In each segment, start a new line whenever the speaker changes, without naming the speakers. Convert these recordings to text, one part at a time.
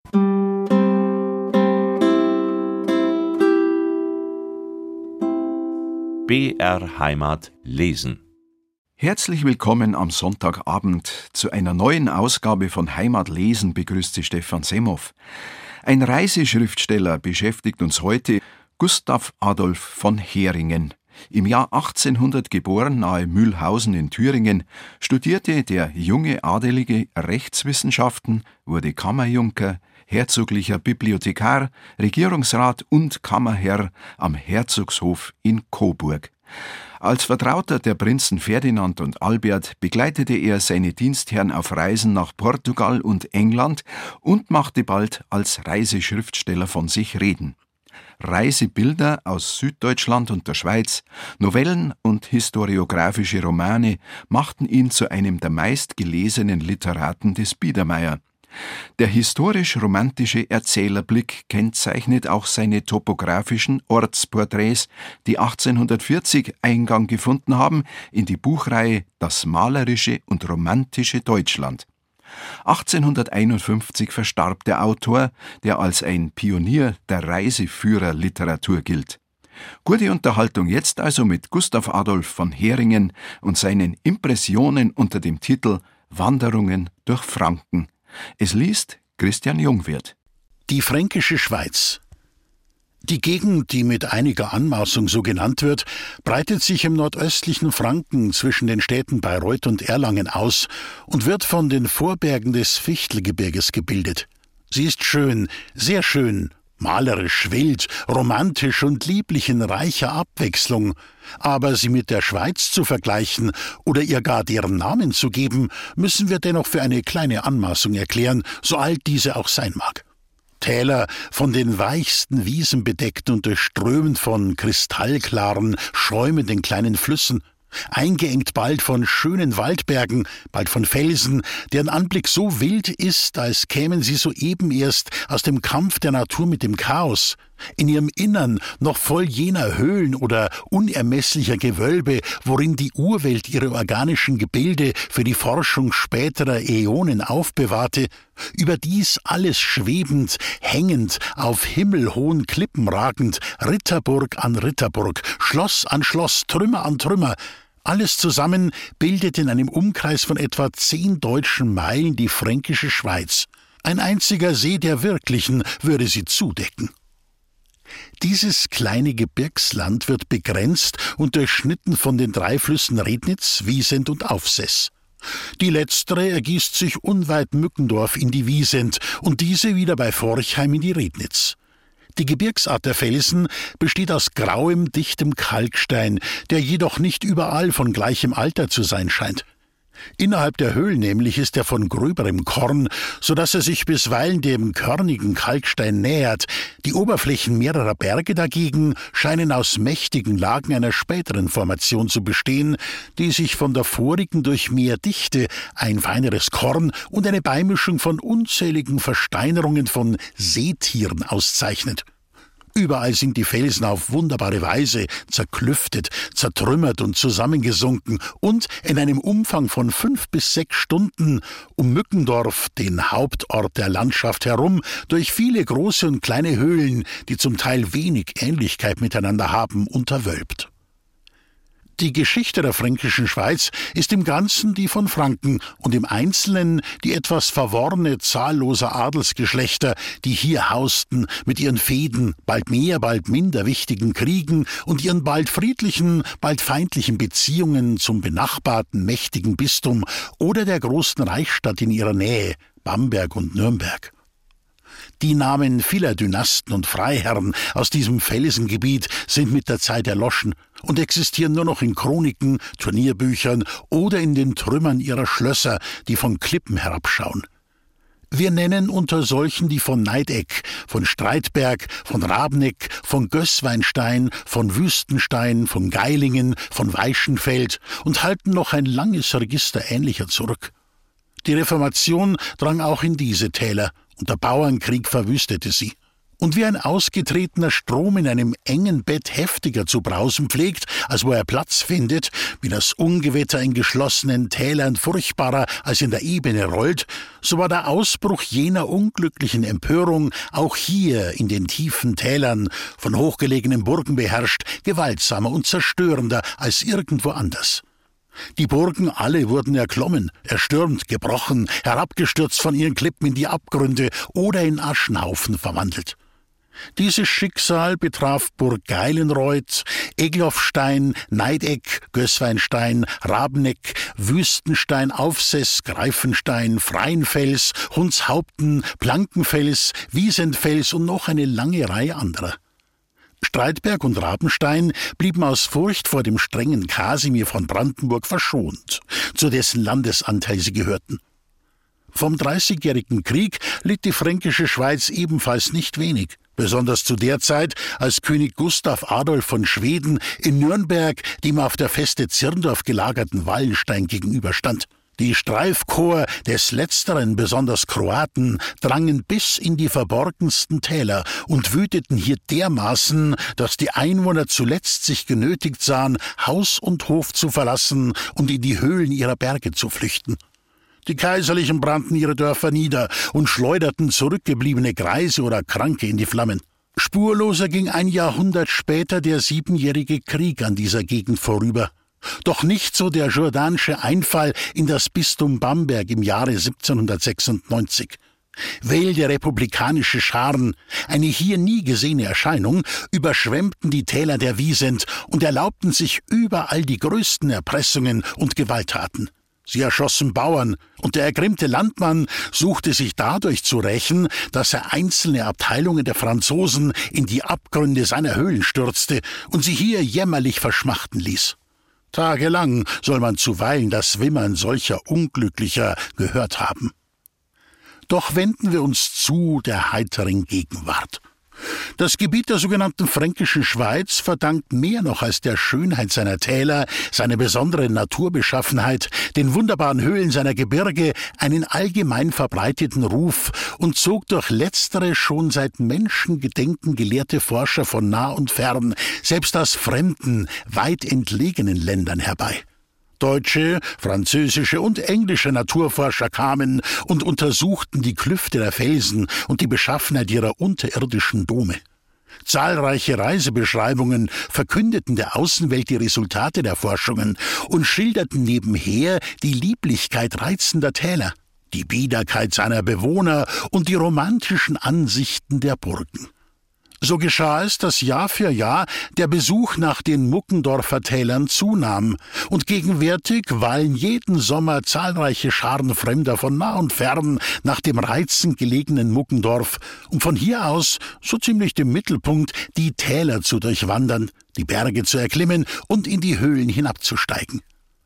BR Heimat lesen.
Herzlich willkommen am Sonntagabend zu einer neuen Ausgabe von Heimat lesen, begrüßt Sie Stefan Semhoff. Ein Reiseschriftsteller beschäftigt uns heute, Gustav Adolf von Heringen. Im Jahr 1800 geboren, nahe Mühlhausen in Thüringen, studierte der junge Adelige Rechtswissenschaften, wurde Kammerjunker, herzoglicher Bibliothekar, Regierungsrat und Kammerherr am Herzogshof in Coburg. Als Vertrauter der Prinzen Ferdinand und Albert begleitete er seine Dienstherren auf Reisen nach Portugal und England und machte bald als Reiseschriftsteller von sich reden. Reisebilder aus Süddeutschland und der Schweiz, Novellen und historiografische Romane machten ihn zu einem der meistgelesenen Literaten des Biedermeier. Der historisch-romantische Erzählerblick kennzeichnet auch seine topografischen Ortsporträts, die 1840 Eingang gefunden haben in die Buchreihe Das malerische und romantische Deutschland. 1851 verstarb der Autor, der als ein Pionier der Reiseführerliteratur gilt. Gute Unterhaltung jetzt also mit Gustav Adolf von Heringen und seinen Impressionen unter dem Titel Wanderungen durch Franken. Es liest Christian Jungwirth.
Die Fränkische Schweiz. Die Gegend, die mit einiger Anmaßung so genannt wird, breitet sich im nordöstlichen Franken zwischen den Städten Bayreuth und Erlangen aus und wird von den Vorbergen des Fichtelgebirges gebildet. Sie ist schön, sehr schön, malerisch, wild, romantisch und lieblich in reicher Abwechslung. Aber sie mit der Schweiz zu vergleichen oder ihr gar deren Namen zu geben, müssen wir dennoch für eine kleine Anmaßung erklären, so alt diese auch sein mag. Täler, von den weichsten Wiesen bedeckt und durchströmt von kristallklaren, schäumenden kleinen Flüssen, eingeengt bald von schönen Waldbergen, bald von Felsen, deren Anblick so wild ist, als kämen sie soeben erst aus dem Kampf der Natur mit dem Chaos, in ihrem Innern noch voll jener Höhlen oder unermesslicher Gewölbe, worin die Urwelt ihre organischen Gebilde für die Forschung späterer Äonen aufbewahrte, überdies alles schwebend, hängend, auf himmelhohen Klippen ragend, Ritterburg an Ritterburg, Schloss an Schloss, Trümmer an Trümmer. Alles zusammen bildet in einem Umkreis von etwa 10 deutschen Meilen die Fränkische Schweiz. Ein einziger See der wirklichen würde sie zudecken. Dieses kleine Gebirgsland wird begrenzt und durchschnitten von den 3 Flüssen Rednitz, Wiesent und Aufseß. Die letztere ergießt sich unweit Mückendorf in die Wiesent und diese wieder bei Forchheim in die Rednitz. Die Gebirgsart der Felsen besteht aus grauem, dichtem Kalkstein, der jedoch nicht überall von gleichem Alter zu sein scheint. Innerhalb der Höhlen nämlich ist er von gröberem Korn, so dass er sich bisweilen dem körnigen Kalkstein nähert. Die Oberflächen mehrerer Berge dagegen scheinen aus mächtigen Lagen einer späteren Formation zu bestehen, die sich von der vorigen durch mehr Dichte, ein feineres Korn und eine Beimischung von unzähligen Versteinerungen von Seetieren auszeichnet. Überall sind die Felsen auf wunderbare Weise zerklüftet, zertrümmert und zusammengesunken und in einem Umfang von 5 bis 6 Stunden um Mückendorf, den Hauptort der Landschaft herum, durch viele große und kleine Höhlen, die zum Teil wenig Ähnlichkeit miteinander haben, unterwölbt. Die Geschichte der Fränkischen Schweiz ist im Ganzen die von Franken und im Einzelnen die etwas verworrene zahlloser Adelsgeschlechter, die hier hausten mit ihren Fehden, bald mehr, bald minder wichtigen Kriegen und ihren bald friedlichen, bald feindlichen Beziehungen zum benachbarten mächtigen Bistum oder der großen Reichsstadt in ihrer Nähe, Bamberg und Nürnberg. Die Namen vieler Dynasten und Freiherren aus diesem Felsengebiet sind mit der Zeit erloschen und existieren nur noch in Chroniken, Turnierbüchern oder in den Trümmern ihrer Schlösser, die von Klippen herabschauen. Wir nennen unter solchen die von Neideck, von Streitberg, von Rabeneck, von Gößweinstein, von Wüstenstein, von Geilingen, von Weischenfeld und halten noch ein langes Register ähnlicher zurück. Die Reformation drang auch in diese Täler und der Bauernkrieg verwüstete sie. Und wie ein ausgetretener Strom in einem engen Bett heftiger zu brausen pflegt, als wo er Platz findet, wie das Ungewitter in geschlossenen Tälern furchtbarer als in der Ebene rollt, so war der Ausbruch jener unglücklichen Empörung auch hier in den tiefen Tälern, von hochgelegenen Burgen beherrscht, gewaltsamer und zerstörender als irgendwo anders. Die Burgen alle wurden erklommen, erstürmt, gebrochen, herabgestürzt von ihren Klippen in die Abgründe oder in Aschenhaufen verwandelt. Dieses Schicksal betraf Burg Geilenreuth, Egloffstein, Neideck, Gößweinstein, Rabeneck, Wüstenstein, Aufseß, Greifenstein, Freienfels, Hundshaupten, Blankenfels, Wiesentfels und noch eine lange Reihe anderer. Streitberg und Rabenstein blieben aus Furcht vor dem strengen Kasimir von Brandenburg verschont, zu dessen Landesanteil sie gehörten. Vom Dreißigjährigen Krieg litt die fränkische Schweiz ebenfalls nicht wenig, besonders zu der Zeit, als König Gustav Adolf von Schweden in Nürnberg dem auf der Feste Zirndorf gelagerten Wallenstein gegenüberstand. Die Streifkorps des Letzteren, besonders Kroaten, drangen bis in die verborgensten Täler und wüteten hier dermaßen, dass die Einwohner zuletzt sich genötigt sahen, Haus und Hof zu verlassen und in die Höhlen ihrer Berge zu flüchten. Die Kaiserlichen brannten ihre Dörfer nieder und schleuderten zurückgebliebene Greise oder Kranke in die Flammen. Spurloser ging ein Jahrhundert später der 7-jährige Krieg an dieser Gegend vorüber. Doch nicht so der jourdanische Einfall in das Bistum Bamberg im Jahre 1796. Wilde republikanische Scharen, eine hier nie gesehene Erscheinung, überschwemmten die Täler der Wiesent und erlaubten sich überall die größten Erpressungen und Gewalttaten. Sie erschossen Bauern, und der ergrimmte Landmann suchte sich dadurch zu rächen, dass er einzelne Abteilungen der Franzosen in die Abgründe seiner Höhlen stürzte und sie hier jämmerlich verschmachten ließ. Tagelang soll man zuweilen das Wimmern solcher Unglücklicher gehört haben. Doch wenden wir uns zu der heiteren Gegenwart. Das Gebiet der sogenannten Fränkischen Schweiz verdankt mehr noch als der Schönheit seiner Täler, seiner besonderen Naturbeschaffenheit, den wunderbaren Höhlen seiner Gebirge einen allgemein verbreiteten Ruf und zog durch letztere schon seit Menschengedenken gelehrte Forscher von nah und fern, selbst aus fremden, weit entlegenen Ländern herbei. Deutsche, französische und englische Naturforscher kamen und untersuchten die Klüfte der Felsen und die Beschaffenheit ihrer unterirdischen Dome. Zahlreiche Reisebeschreibungen verkündeten der Außenwelt die Resultate der Forschungen und schilderten nebenher die Lieblichkeit reizender Täler, die Biederkeit seiner Bewohner und die romantischen Ansichten der Burgen. So geschah es, dass Jahr für Jahr der Besuch nach den Muckendorfer Tälern zunahm, und gegenwärtig wallen jeden Sommer zahlreiche Scharen Fremder von nah und fern nach dem reizend gelegenen Muckendorf, um von hier aus, so ziemlich dem Mittelpunkt, die Täler zu durchwandern, die Berge zu erklimmen und in die Höhlen hinabzusteigen.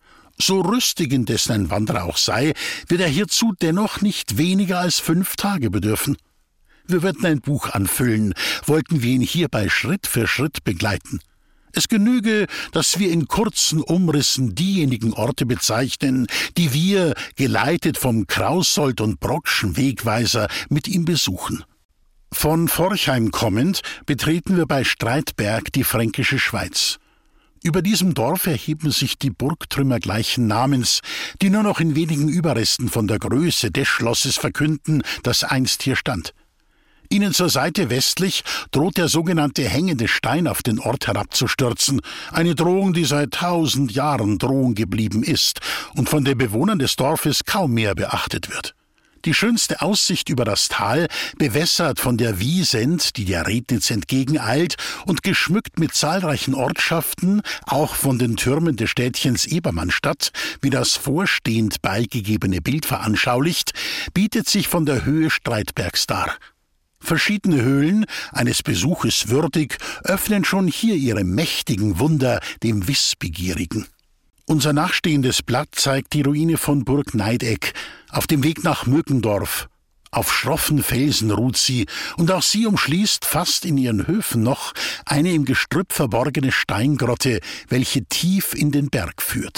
So rüstig indessen ein Wanderer auch sei, wird er hierzu dennoch nicht weniger als 5 Tage bedürfen. Wir würden ein Buch anfüllen, wollten wir ihn hierbei Schritt für Schritt begleiten. Es genüge, dass wir in kurzen Umrissen diejenigen Orte bezeichnen, die wir, geleitet vom Krausold und Brockschen Wegweiser, mit ihm besuchen. Von Forchheim kommend betreten wir bei Streitberg die Fränkische Schweiz. Über diesem Dorf erheben sich die Burgtrümmer gleichen Namens, die nur noch in wenigen Überresten von der Größe des Schlosses verkünden, das einst hier stand. Ihnen zur Seite westlich droht der sogenannte hängende Stein auf den Ort herabzustürzen, eine Drohung, die seit 1000 Jahren Drohung geblieben ist und von den Bewohnern des Dorfes kaum mehr beachtet wird. Die schönste Aussicht über das Tal, bewässert von der Wiesent, die der Rednitz entgegeneilt, und geschmückt mit zahlreichen Ortschaften, auch von den Türmen des Städtchens Ebermannstadt, wie das vorstehend beigegebene Bild veranschaulicht, bietet sich von der Höhe Streitbergs dar. Verschiedene Höhlen, eines Besuches würdig, öffnen schon hier ihre mächtigen Wunder dem Wissbegierigen. Unser nachstehendes Blatt zeigt die Ruine von Burg Neideck, auf dem Weg nach Mückendorf. Auf schroffen Felsen ruht sie, und auch sie umschließt fast in ihren Höfen noch eine im Gestrüpp verborgene Steingrotte, welche tief in den Berg führt.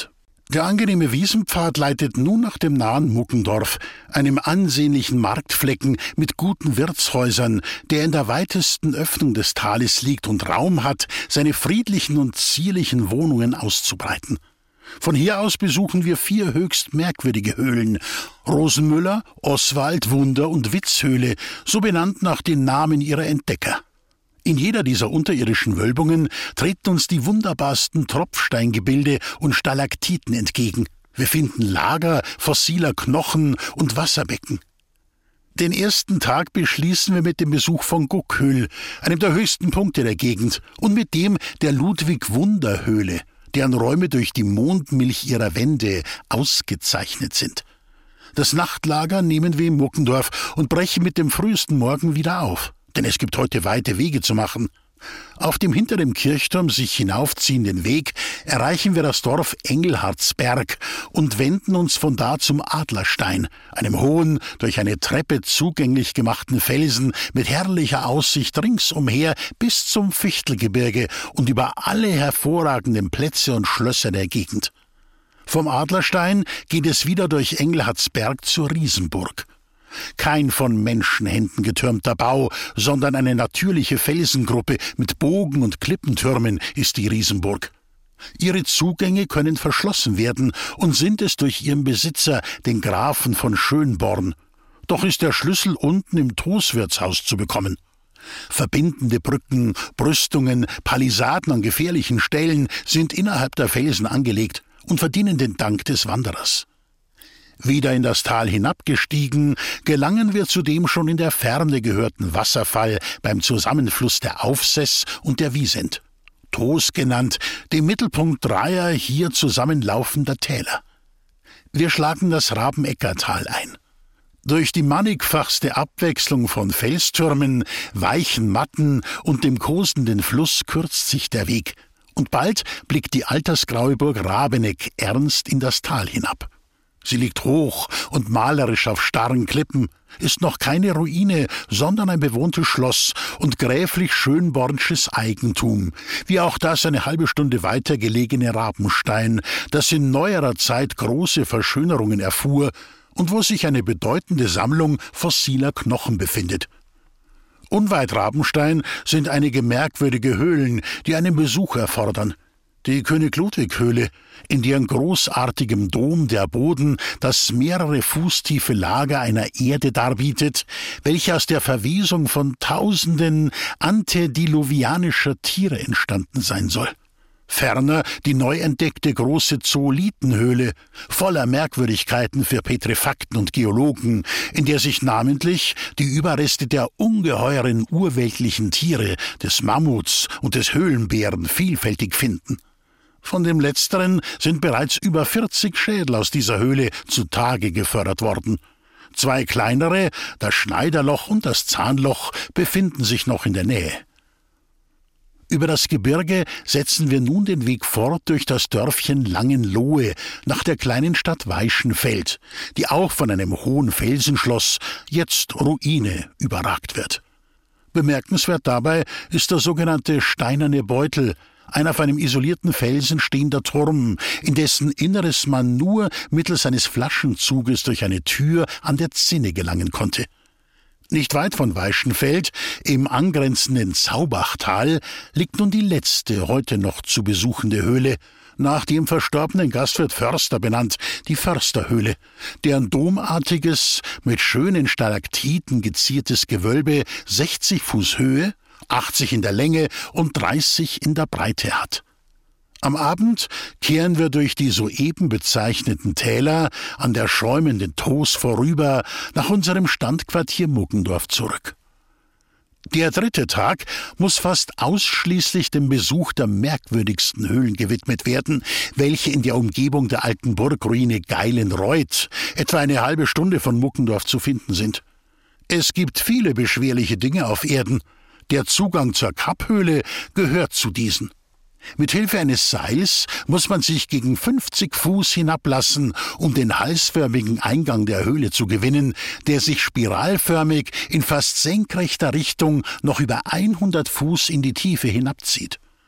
Der angenehme Wiesenpfad leitet nun nach dem nahen Muckendorf, einem ansehnlichen Marktflecken mit guten Wirtshäusern, der in der weitesten Öffnung des Tales liegt und Raum hat, seine friedlichen und zierlichen Wohnungen auszubreiten. Von hier aus besuchen wir 4 höchst merkwürdige Höhlen: Rosenmüller, Oswald, Wunder und Witzhöhle, so benannt nach den Namen ihrer Entdecker. In jeder dieser unterirdischen Wölbungen treten uns die wunderbarsten Tropfsteingebilde und Stalaktiten entgegen. Wir finden Lager fossiler Knochen und Wasserbecken. Den ersten Tag beschließen wir mit dem Besuch von Guckhöhl, einem der höchsten Punkte der Gegend, und mit dem der Ludwig-Wunder-Höhle, deren Räume durch die Mondmilch ihrer Wände ausgezeichnet sind. Das Nachtlager nehmen wir im Muckendorf und brechen mit dem frühesten Morgen wieder auf. Denn es gibt heute weite Wege zu machen. Auf dem hinter dem Kirchturm sich hinaufziehenden Weg erreichen wir das Dorf Engelhardsberg und wenden uns von da zum Adlerstein, einem hohen, durch eine Treppe zugänglich gemachten Felsen mit herrlicher Aussicht ringsumher bis zum Fichtelgebirge und über alle hervorragenden Plätze und Schlösser der Gegend. Vom Adlerstein geht es wieder durch Engelhardsberg zur Riesenburg. Kein von Menschenhänden getürmter Bau, sondern eine natürliche Felsengruppe mit Bogen- und Klippentürmen ist die Riesenburg. Ihre Zugänge können verschlossen werden und sind es durch ihren Besitzer, den Grafen von Schönborn. Doch ist der Schlüssel unten im Toswirtshaus zu bekommen. Verbindende Brücken, Brüstungen, Palisaden an gefährlichen Stellen sind innerhalb der Felsen angelegt und verdienen den Dank des Wanderers. Wieder in das Tal hinabgestiegen, gelangen wir zu dem schon in der Ferne gehörten Wasserfall beim Zusammenfluss der Aufsess und der Wiesent, Tos genannt, dem Mittelpunkt 3 hier zusammenlaufender Täler. Wir schlagen das Rabeneckertal ein. Durch die mannigfachste Abwechslung von Felstürmen, weichen Matten und dem kosenden Fluss kürzt sich der Weg, und bald blickt die altersgraue Burg Rabeneck ernst in das Tal hinab. Sie liegt hoch und malerisch auf starren Klippen, ist noch keine Ruine, sondern ein bewohntes Schloss und gräflich Schönbornsches Eigentum, wie auch das eine halbe Stunde weiter gelegene Rabenstein, das in neuerer Zeit große Verschönerungen erfuhr und wo sich eine bedeutende Sammlung fossiler Knochen befindet. Unweit Rabenstein sind einige merkwürdige Höhlen, die einen Besuch erfordern. Die König-Ludwig-Höhle, in deren großartigem Dom der Boden das mehrere Fußtiefe Lager einer Erde darbietet, welche aus der Verwesung von Tausenden antediluvianischer Tiere entstanden sein soll. Ferner die neu entdeckte große Zoolitenhöhle, voller Merkwürdigkeiten für Petrefakten und Geologen, in der sich namentlich die Überreste der ungeheuren urweltlichen Tiere, des Mammuts und des Höhlenbären vielfältig finden. Von dem Letzteren sind bereits über 40 Schädel aus dieser Höhle zutage gefördert worden. 2 kleinere, das Schneiderloch und das Zahnloch, befinden sich noch in der Nähe. Über das Gebirge setzen wir nun den Weg fort durch das Dörfchen Langenlohe nach der kleinen Stadt Weichenfeld, die auch von einem hohen Felsenschloss, jetzt Ruine, überragt wird. Bemerkenswert dabei ist der sogenannte Steinerne Beutel, ein auf einem isolierten Felsen stehender Turm, in dessen Inneres man nur mittels eines Flaschenzuges durch eine Tür an der Zinne gelangen konnte. Nicht weit von Weichenfeld, im angrenzenden Zaubachtal, liegt nun die letzte, heute noch zu besuchende Höhle, nach dem verstorbenen Gastwirt Förster benannt, die Försterhöhle, deren domartiges, mit schönen Stalaktiten geziertes Gewölbe 60 Fuß Höhe, 80 in der Länge und 30 in der Breite hat. Am Abend kehren wir durch die soeben bezeichneten Täler an der schäumenden Tos vorüber nach unserem Standquartier Muckendorf zurück. Der 3. Tag muss fast ausschließlich dem Besuch der merkwürdigsten Höhlen gewidmet werden, welche in der Umgebung der alten Burgruine Geilenreuth, etwa eine halbe Stunde von Muckendorf, zu finden sind. Es gibt viele beschwerliche Dinge auf Erden. Der Zugang zur Kapphöhle gehört zu diesen. Mit Hilfe eines Seils muss man sich gegen 50 Fuß hinablassen, um den halsförmigen Eingang der Höhle zu gewinnen, der sich spiralförmig in fast senkrechter Richtung noch über 100 Fuß in die Tiefe hinabzieht.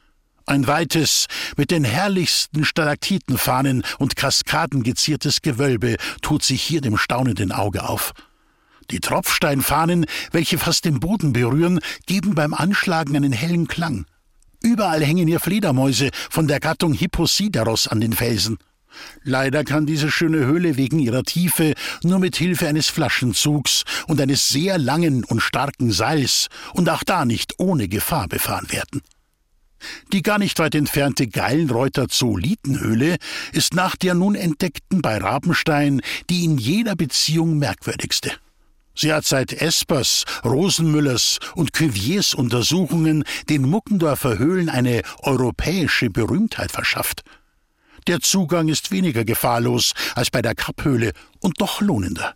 Ein weites, mit den herrlichsten Stalaktitenfahnen und Kaskaden geziertes Gewölbe tut sich hier dem staunenden Auge auf. Die Tropfsteinfahnen, welche fast den Boden berühren, geben beim Anschlagen einen hellen Klang. Überall hängen hier Fledermäuse von der Gattung Hipposideros an den Felsen. Leider kann diese schöne Höhle wegen ihrer Tiefe nur mit Hilfe eines Flaschenzugs und eines sehr langen und starken Seils und auch da nicht ohne Gefahr befahren werden. Die gar nicht weit entfernte Geilenreuther Zoolitenhöhle ist nach der nun entdeckten bei Rabenstein die in jeder Beziehung merkwürdigste. Sie hat seit Espers, Rosenmüllers und Cuviers Untersuchungen den Muckendorfer Höhlen eine europäische Berühmtheit verschafft. Der Zugang ist weniger gefahrlos als bei der Kapphöhle und doch lohnender.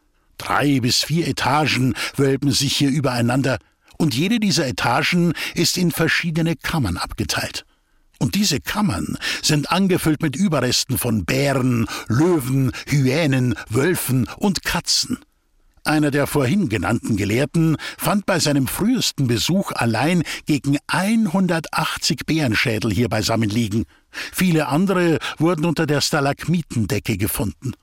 3 bis 4 Etagen wölben sich hier übereinander, und jede dieser Etagen ist in verschiedene Kammern abgeteilt. Und diese Kammern sind angefüllt mit Überresten von Bären, Löwen, Hyänen, Wölfen und Katzen. Einer der vorhin genannten Gelehrten fand bei seinem frühesten Besuch allein gegen 180 Bärenschädel hier beisammen liegen. Viele andere wurden unter der Stalagmitendecke gefunden.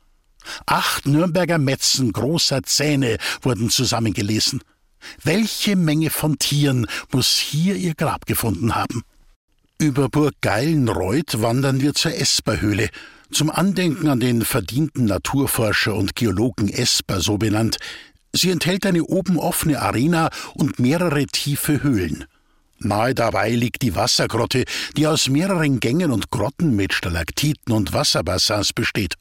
8 Nürnberger Metzen großer Zähne wurden zusammengelesen. Welche Menge von Tieren muss hier ihr Grab gefunden haben? Über Burg Geilenreuth wandern wir zur Esperhöhle, zum Andenken an den verdienten Naturforscher und Geologen Esper, so benannt. Sie enthält eine oben offene Arena und mehrere tiefe Höhlen. Nahe dabei liegt die Wassergrotte, die aus mehreren Gängen und Grotten mit Stalaktiten und Wasserbassins besteht.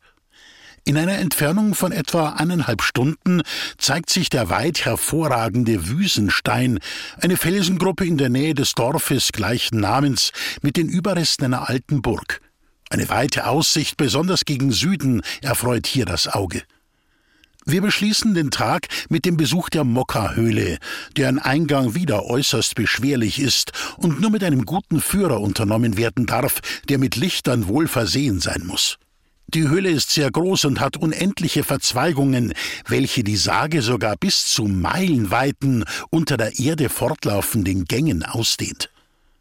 In einer Entfernung von etwa 1,5 Stunden zeigt sich der weit hervorragende Wüsenstein, eine Felsengruppe in der Nähe des Dorfes gleichen Namens mit den Überresten einer alten Burg. Eine weite Aussicht, besonders gegen Süden, erfreut hier das Auge. Wir beschließen den Tag mit dem Besuch der Mokka-Höhle, deren Eingang wieder äußerst beschwerlich ist und nur mit einem guten Führer unternommen werden darf, der mit Lichtern wohl versehen sein muss. Die Höhle ist sehr groß und hat unendliche Verzweigungen, welche die Sage sogar bis zu meilenweiten, unter der Erde fortlaufenden Gängen ausdehnt.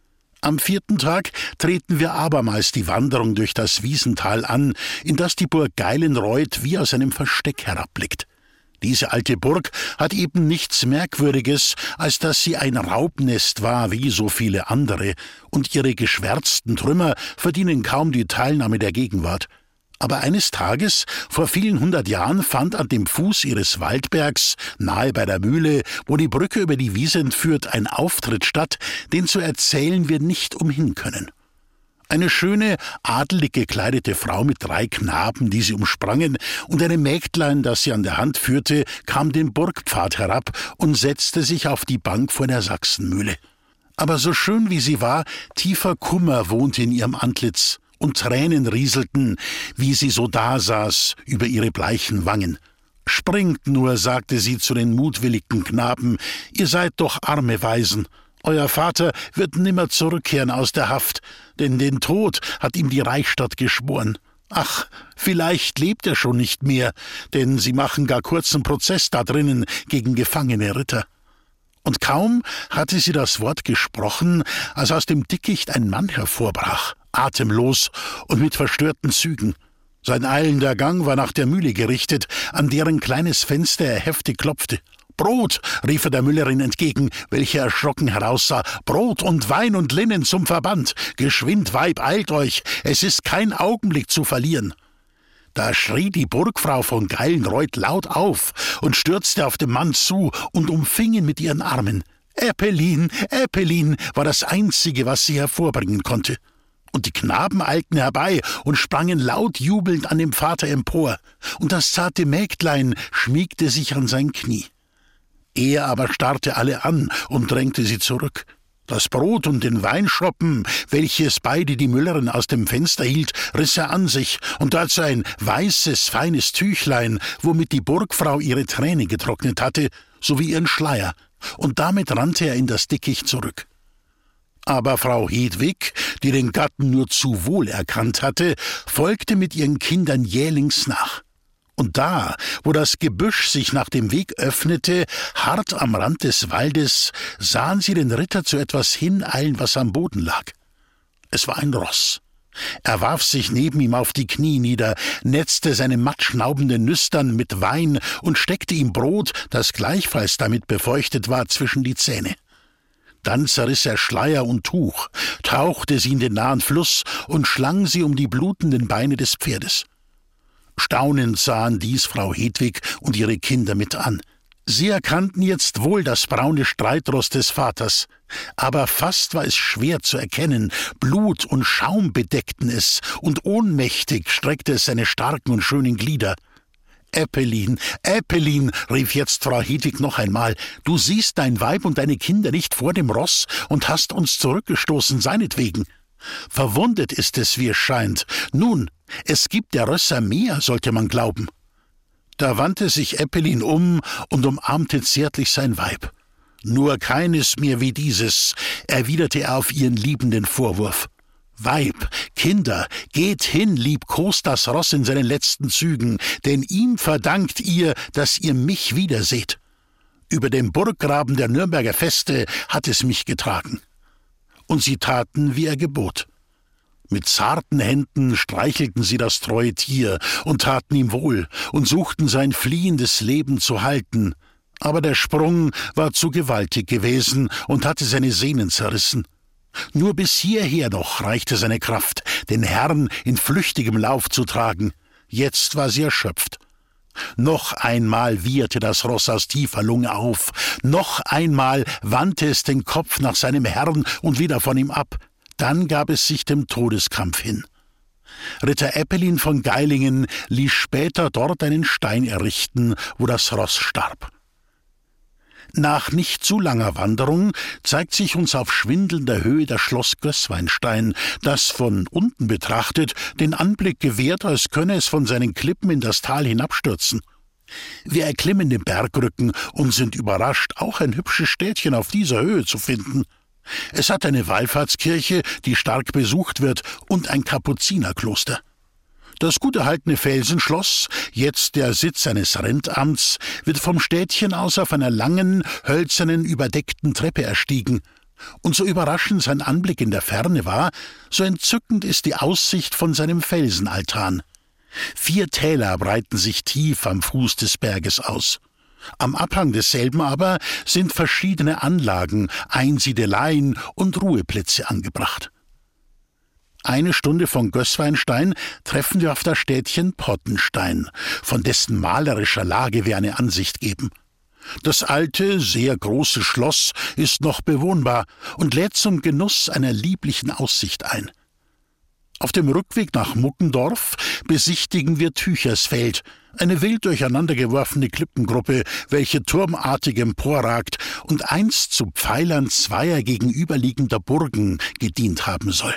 Am 4. Tag treten wir abermals die Wanderung durch das Wiesental an, in das die Burg Geilenreuth wie aus einem Versteck herabblickt. Diese alte Burg hat eben nichts Merkwürdiges, als dass sie ein Raubnest war wie so viele andere, und ihre geschwärzten Trümmer verdienen kaum die Teilnahme der Gegenwart. Aber eines Tages, vor vielen 100 Jahren, fand an dem Fuß ihres Waldbergs, nahe bei der Mühle, wo die Brücke über die Wiesent führt, ein Auftritt statt, den zu erzählen wir nicht umhin können. Eine schöne, adelig gekleidete Frau mit 3 Knaben, die sie umsprangen, und eine Mägdlein, das sie an der Hand führte, kam den Burgpfad herab und setzte sich auf die Bank vor der Sachsenmühle. Aber so schön wie sie war, tiefer Kummer wohnte in ihrem Antlitz, und Tränen rieselten, wie sie so dasaß, über ihre bleichen Wangen. »Springt nur«, sagte sie zu den mutwilligen Knaben, »ihr seid doch arme Waisen. Euer Vater wird nimmer zurückkehren aus der Haft, denn den Tod hat ihm die Reichsstadt geschworen. Ach, vielleicht lebt er schon nicht mehr, denn sie machen gar kurzen Prozess da drinnen gegen gefangene Ritter.« Und kaum hatte sie das Wort gesprochen, als aus dem Dickicht ein Mann hervorbrach, atemlos und mit verstörten Zügen. Sein eilender Gang war nach der Mühle gerichtet, an deren kleines Fenster er heftig klopfte. »Brot«, rief er der Müllerin entgegen, welche erschrocken heraussah, »Brot und Wein und Linnen zum Verband. Geschwind, Weib, eilt euch, es ist kein Augenblick zu verlieren.« Da schrie die Burgfrau von Geilenreuth laut auf und stürzte auf den Mann zu und umfing ihn mit ihren Armen. »Äppelin, Äppelin«, war das Einzige, was sie hervorbringen konnte. Und die Knaben eilten herbei und sprangen laut jubelnd an dem Vater empor, und das zarte Mägdlein schmiegte sich an sein Knie. Er aber starrte alle an und drängte sie zurück. Das Brot und den Weinschoppen, welches beide die Müllerin aus dem Fenster hielt, riss er an sich, und dazu ein weißes, feines Tüchlein, womit die Burgfrau ihre Tränen getrocknet hatte, sowie ihren Schleier, und damit rannte er in das Dickicht zurück. Aber Frau Hedwig, die den Gatten nur zu wohl erkannt hatte, folgte mit ihren Kindern jählings nach. Und da, wo das Gebüsch sich nach dem Weg öffnete, hart am Rand des Waldes, sahen sie den Ritter zu etwas hineilen, was am Boden lag. Es war ein Ross. Er warf sich neben ihm auf die Knie nieder, netzte seine mattschnaubenden Nüstern mit Wein und steckte ihm Brot, das gleichfalls damit befeuchtet war, zwischen die Zähne. Dann zerriss er Schleier und Tuch, tauchte sie in den nahen Fluss und schlang sie um die blutenden Beine des Pferdes. Staunend sahen dies Frau Hedwig und ihre Kinder mit an. Sie erkannten jetzt wohl das braune Streitross des Vaters, aber fast war es schwer zu erkennen, Blut und Schaum bedeckten es, und ohnmächtig streckte es seine starken und schönen Glieder. »Äppelin, Äppelin«, rief jetzt Frau Hedwig noch einmal, »du siehst dein Weib und deine Kinder nicht vor dem Ross und hast uns zurückgestoßen seinetwegen. Verwundet ist es, wie es scheint. Nun, es gibt der Rösser mehr, sollte man glauben.« Da wandte sich Äppelin um und umarmte zärtlich sein Weib. »Nur keines mehr wie dieses«, erwiderte er auf ihren liebenden Vorwurf. »Weib, Kinder, geht hin, liebkost das Ross in seinen letzten Zügen, denn ihm verdankt ihr, dass ihr mich wiederseht. Über dem Burggraben der Nürnberger Feste hat es mich getragen.« Und sie taten, wie er gebot. Mit zarten Händen streichelten sie das treue Tier und taten ihm wohl und suchten sein fliehendes Leben zu halten. Aber der Sprung war zu gewaltig gewesen und hatte seine Sehnen zerrissen. Nur bis hierher noch reichte seine Kraft, den Herrn in flüchtigem Lauf zu tragen. Jetzt war sie erschöpft. Noch einmal wieherte das Ross aus tiefer Lunge auf. Noch einmal wandte es den Kopf nach seinem Herrn und wieder von ihm ab. Dann gab es sich dem Todeskampf hin. Ritter Äppelin von Geilingen ließ später dort einen Stein errichten, wo das Ross starb. Nach nicht zu langer Wanderung zeigt sich uns auf schwindelnder Höhe das Schloss Gößweinstein, das von unten betrachtet den Anblick gewährt, als könne es von seinen Klippen in das Tal hinabstürzen. Wir erklimmen den Bergrücken und sind überrascht, auch ein hübsches Städtchen auf dieser Höhe zu finden. Es hat eine Wallfahrtskirche, die stark besucht wird, und ein Kapuzinerkloster. Das gut erhaltene Felsenschloss, jetzt der Sitz eines Rentamts, wird vom Städtchen aus auf einer langen, hölzernen, überdeckten Treppe erstiegen. Und so überraschend sein Anblick in der Ferne war, so entzückend ist die Aussicht von seinem Felsenaltan. 4 Täler breiten sich tief am Fuß des Berges aus. Am Abhang desselben aber sind verschiedene Anlagen, Einsiedeleien und Ruheplätze angebracht. 1 Stunde von Gößweinstein treffen wir auf das Städtchen Pottenstein, von dessen malerischer Lage wir eine Ansicht geben. Das alte, sehr große Schloss ist noch bewohnbar und lädt zum Genuss einer lieblichen Aussicht ein. Auf dem Rückweg nach Muckendorf besichtigen wir Tüchersfeld, eine wild durcheinandergeworfene Klippengruppe, welche turmartig emporragt und einst zu Pfeilern zweier gegenüberliegender Burgen gedient haben soll.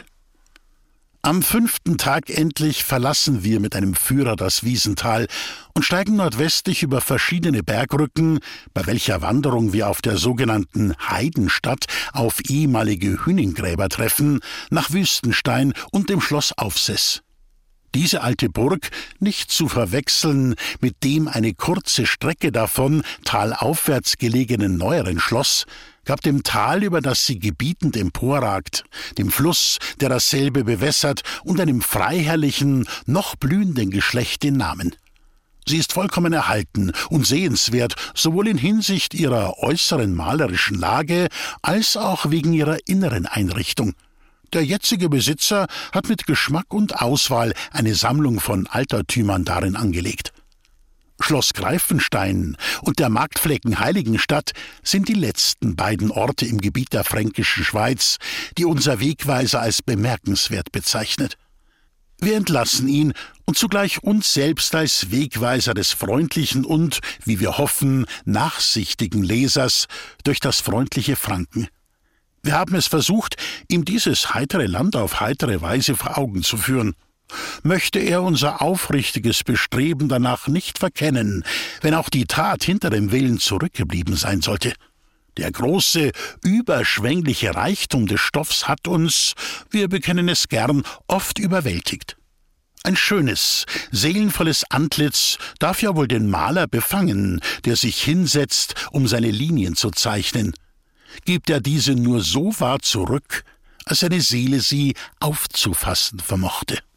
Am 5. Tag endlich verlassen wir mit einem Führer das Wiesental und steigen nordwestlich über verschiedene Bergrücken, bei welcher Wanderung wir auf der sogenannten Heidenstadt auf ehemalige Hünengräber treffen, nach Wüstenstein und dem Schloss Aufseß. Diese alte Burg, nicht zu verwechseln mit dem eine kurze Strecke davon talaufwärts gelegenen neueren Schloss, gab dem Tal, über das sie gebietend emporragt, dem Fluss, der dasselbe bewässert, und einem freiherrlichen, noch blühenden Geschlecht den Namen. Sie ist vollkommen erhalten und sehenswert, sowohl in Hinsicht ihrer äußeren malerischen Lage als auch wegen ihrer inneren Einrichtung. Der jetzige Besitzer hat mit Geschmack und Auswahl eine Sammlung von Altertümern darin angelegt. Schloss Greifenstein und der Marktflecken Heiligenstadt sind die letzten beiden Orte im Gebiet der fränkischen Schweiz, die unser Wegweiser als bemerkenswert bezeichnet. Wir entlassen ihn und zugleich uns selbst als Wegweiser des freundlichen und, wie wir hoffen, nachsichtigen Lesers durch das freundliche Franken. Wir haben es versucht, ihm dieses heitere Land auf heitere Weise vor Augen zu führen. Möchte er unser aufrichtiges Bestreben danach nicht verkennen, wenn auch die Tat hinter dem Willen zurückgeblieben sein sollte. Der große, überschwängliche Reichtum des Stoffs hat uns, wir bekennen es gern, oft überwältigt. Ein schönes, seelenvolles Antlitz darf ja wohl den Maler befangen, der sich hinsetzt, um seine Linien zu zeichnen. Gibt er diese nur so wahr zurück, als seine Seele sie aufzufassen vermochte.